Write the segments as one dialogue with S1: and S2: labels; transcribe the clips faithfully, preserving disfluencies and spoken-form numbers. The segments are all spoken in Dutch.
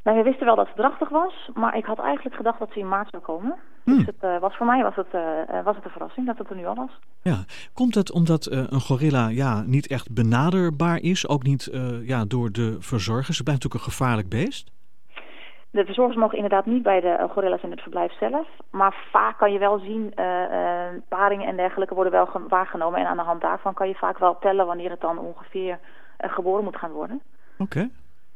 S1: Nou, we wisten wel dat ze drachtig was, maar ik had eigenlijk gedacht dat ze in maart zou komen.
S2: Hmm.
S1: Dus het, uh, was voor mij was het, uh, was het een verrassing dat het er nu al was.
S2: Ja, komt het omdat uh, een gorilla ja, niet echt benaderbaar is, ook niet uh, ja, door de verzorgers? Ze blijft natuurlijk een gevaarlijk beest.
S1: De verzorgers mogen inderdaad niet bij de uh, gorilla's in het verblijf zelf. Maar vaak kan je wel zien, uh, uh, paringen en dergelijke worden wel ge- waargenomen. En aan de hand daarvan kan je vaak wel tellen wanneer het dan ongeveer uh, geboren moet gaan worden.
S2: Oké. Okay.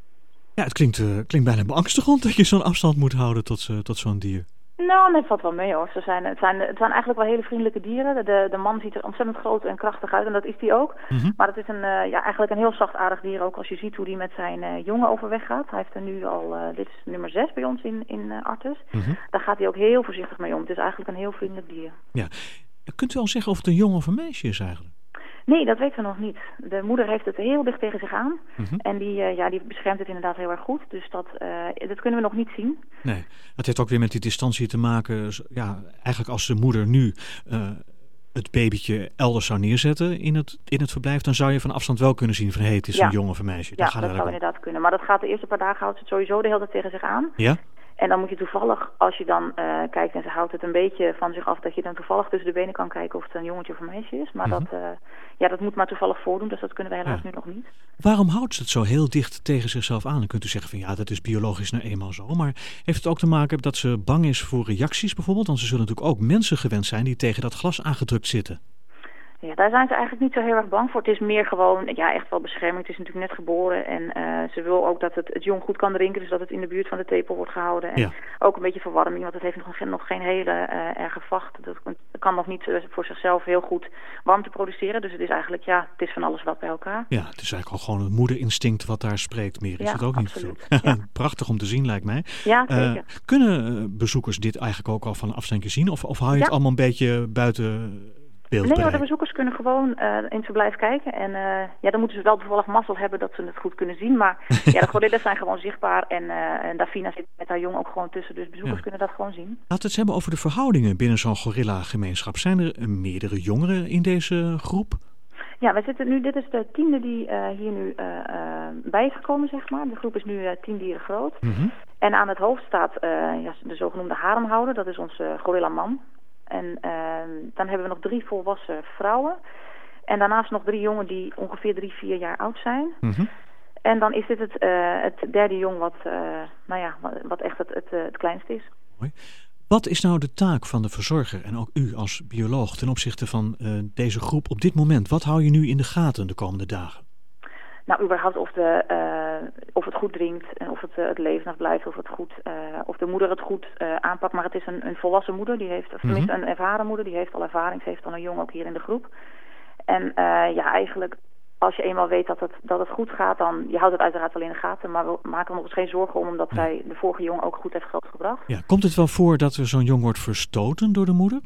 S2: Ja, het klinkt, uh, klinkt bijna beangstigend dat je zo'n afstand moet houden tot, uh, tot zo'n dier.
S1: Nou, het valt wel mee hoor. Ze zijn, het, zijn, het zijn eigenlijk wel hele vriendelijke dieren. De, de man ziet er ontzettend groot en krachtig uit en dat is die ook.
S2: Mm-hmm.
S1: Maar het is een, uh, ja, eigenlijk een heel zachtaardig dier ook als je ziet hoe die met zijn uh, jongen overweg gaat. Hij heeft er nu al, uh, dit is nummer zes bij ons in, in uh, Artis.
S2: Mm-hmm.
S1: Daar gaat hij ook heel voorzichtig mee om. Het is eigenlijk een heel vriendelijk dier.
S2: Ja. Kunt u al zeggen of het een jongen of een meisje is eigenlijk?
S1: Nee, dat weten we nog niet. De moeder heeft het heel dicht tegen zich aan.
S2: Mm-hmm.
S1: En die, uh, ja, die beschermt het inderdaad heel erg goed. Dus dat, uh, dat kunnen we nog niet zien.
S2: Nee, het heeft ook weer met die distantie te maken. Ja, eigenlijk als de moeder nu uh, het babytje elders zou neerzetten in het, in het verblijf, dan zou je van afstand wel kunnen zien van hé, hey, het is ja. een jongen of een meisje.
S1: Ja, gaat dat zou inderdaad kunnen. Maar dat gaat de eerste paar dagen houdt ze het sowieso de hele tijd tegen zich aan.
S2: Ja?
S1: En dan moet je toevallig, als je dan uh, kijkt en ze houdt het een beetje van zich af, dat je dan toevallig tussen de benen kan kijken of het een jongetje of een meisje is. Maar
S2: mm-hmm.
S1: dat, uh, ja, dat moet maar toevallig voordoen, dus dat kunnen we helaas ja. nu nog niet.
S2: Waarom houdt ze het zo heel dicht tegen zichzelf aan? Dan kunt u zeggen van ja, dat is biologisch nou eenmaal zo. Maar heeft het ook te maken dat ze bang is voor reacties bijvoorbeeld? Want ze zullen natuurlijk ook mensen gewend zijn die tegen dat glas aangedrukt zitten.
S1: Ja, daar zijn ze eigenlijk niet zo heel erg bang voor. Het is meer gewoon, ja, echt wel bescherming. Het is natuurlijk net geboren en uh, ze wil ook dat het, het jong goed kan drinken, dus dat het in de buurt van de tepel wordt gehouden. En
S2: ja.
S1: ook een beetje verwarming, want het heeft nog geen, nog geen hele uh, erge vacht. Dat kan nog niet uh, voor zichzelf heel goed warmte produceren. Dus het is eigenlijk, ja, het is van alles wat bij elkaar.
S2: Ja, het is eigenlijk al gewoon het moederinstinct wat daar spreekt. Meer is
S1: ja,
S2: het ook
S1: absoluut.
S2: niet veel.
S1: Ja.
S2: Prachtig om te zien, lijkt mij.
S1: Ja, zeker.
S2: Uh, kunnen bezoekers dit eigenlijk ook al van afstandje zien? Of, of hou je
S1: ja.
S2: het allemaal een beetje buiten beeld?
S1: Nee hoor, de bezoekers kunnen gewoon uh, in het verblijf kijken. En uh, ja, dan moeten ze wel toevallig mazzel hebben dat ze het goed kunnen zien. Maar ja, de gorillas zijn gewoon zichtbaar. En, uh, en Davina zit met haar jong ook gewoon tussen. Dus bezoekers ja. kunnen dat gewoon zien.
S2: Laten we het hebben over de verhoudingen binnen zo'n gorilla-gemeenschap. Zijn er uh, meerdere jongeren in deze groep?
S1: Ja, we zitten nu, dit is de tiende die uh, hier nu uh, uh, bij is gekomen, zeg maar. De groep is nu uh, tien dieren groot.
S2: Mm-hmm.
S1: En aan het hoofd staat uh, ja, de zogenoemde haremhouder. Dat is onze uh, gorilla-man. En uh, dan hebben we nog drie volwassen vrouwen. En daarnaast nog drie jongen die ongeveer drie, vier jaar oud zijn.
S2: Mm-hmm.
S1: En dan is dit het, uh, het derde jong wat, uh, nou ja, wat echt het, het, uh, het kleinste is.
S2: Mooi. Wat is nou de taak van de verzorger en ook u als bioloog ten opzichte van uh, deze groep op dit moment? Wat hou je nu in de gaten de komende dagen?
S1: Nou, überhaupt of, de, uh, of het goed drinkt en of het, uh, het levendig blijft, of, het goed, uh, of de moeder het goed uh, aanpakt. Maar het is een, een volwassen moeder, die heeft, of tenminste mm-hmm. een ervaren moeder, die heeft al ervaring. Ze heeft al een jong ook hier in de groep. En uh, ja, eigenlijk, als je eenmaal weet dat het, dat het goed gaat, dan, je houdt het uiteraard wel in de gaten, maar we maken er nog eens geen zorgen om, omdat nee. zij de vorige jong ook goed heeft grootgebracht.
S2: Ja, komt het wel voor dat er zo'n jong wordt verstoten door de moeder?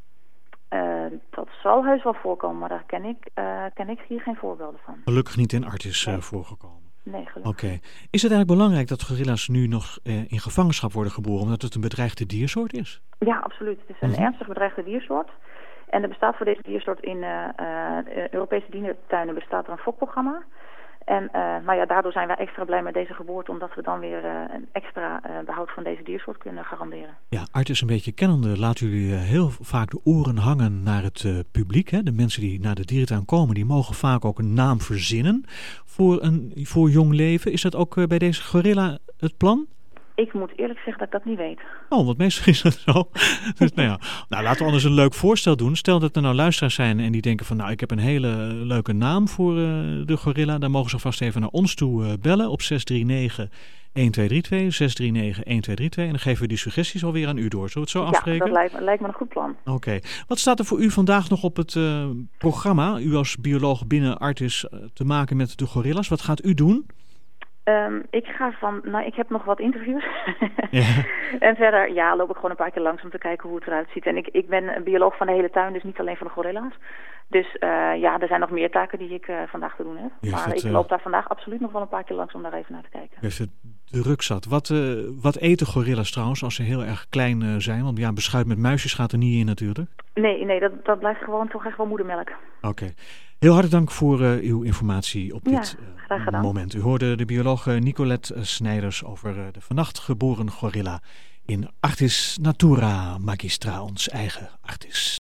S1: Uh, dat zal heus wel voorkomen, maar daar ken ik, uh, ken ik hier geen voorbeelden van.
S2: Gelukkig niet in Artis uh,
S1: nee.
S2: voorgekomen.
S1: Nee, gelukkig.
S2: Oké. Okay. Is het eigenlijk belangrijk dat gorilla's nu nog uh, in gevangenschap worden geboren, omdat het een bedreigde diersoort is?
S1: Ja, absoluut. Het is een mm-hmm. ernstig bedreigde diersoort. En er bestaat voor deze diersoort in uh, uh, Europese dierentuinen bestaat er een fokprogramma. En uh, nou ja, daardoor zijn wij extra blij met deze geboorte, omdat we dan weer uh, een extra uh, behoud van deze diersoort kunnen garanderen.
S2: Ja, Artis een beetje kennende laten jullie uh, heel vaak de oren hangen naar het uh, publiek. Hè? De mensen die naar de dierentuin komen, die mogen vaak ook een naam verzinnen voor een voor jong leven. Is dat ook uh, bij deze gorilla het plan?
S1: Ik moet eerlijk zeggen dat ik dat niet weet.
S2: Oh, want meestal is dat zo. Dus, nou, ja. nou, laten we anders een leuk voorstel doen. Stel dat er nou luisteraars zijn en die denken van, nou, ik heb een hele leuke naam voor uh, de gorilla. Dan mogen ze vast even naar ons toe uh, bellen op zes drie negen een twee drie twee, zes drie negen een twee drie twee. En dan geven we die suggesties alweer aan u door. Zullen we het zo afspreken?
S1: Ja, dat lijkt me, lijkt me een goed plan.
S2: Oké. Okay. Wat staat er voor u vandaag nog op het uh, programma? U als bioloog binnen Artis uh, te maken met de gorillas. Wat gaat u doen?
S1: Um, ik ga van, nou ik heb nog wat interviews.
S2: Ja.
S1: En verder, ja, loop ik gewoon een paar keer langs om te kijken hoe het eruit ziet. En ik, ik ben een bioloog van de hele tuin, dus niet alleen van de gorilla's. Dus uh, ja, er zijn nog meer taken die ik uh, vandaag te doen heb.
S2: Yes,
S1: maar
S2: het,
S1: ik
S2: uh,
S1: loop daar vandaag absoluut nog wel een paar keer langs om daar even naar te kijken.
S2: Heeft het druk zat. Wat, uh, wat eten gorilla's trouwens als ze heel erg klein uh, zijn? Want ja, beschuit met muisjes gaat er niet in natuurlijk.
S1: Nee, nee dat, dat blijft gewoon toch echt wel moedermelk.
S2: Oké. Okay. Heel hartelijk dank voor uh, uw informatie op dit
S1: ja,
S2: uh, moment. U hoorde de bioloog Nicolette Snijders over uh, de vannacht geboren gorilla in Artis Natura Magistra, ons eigen Artis.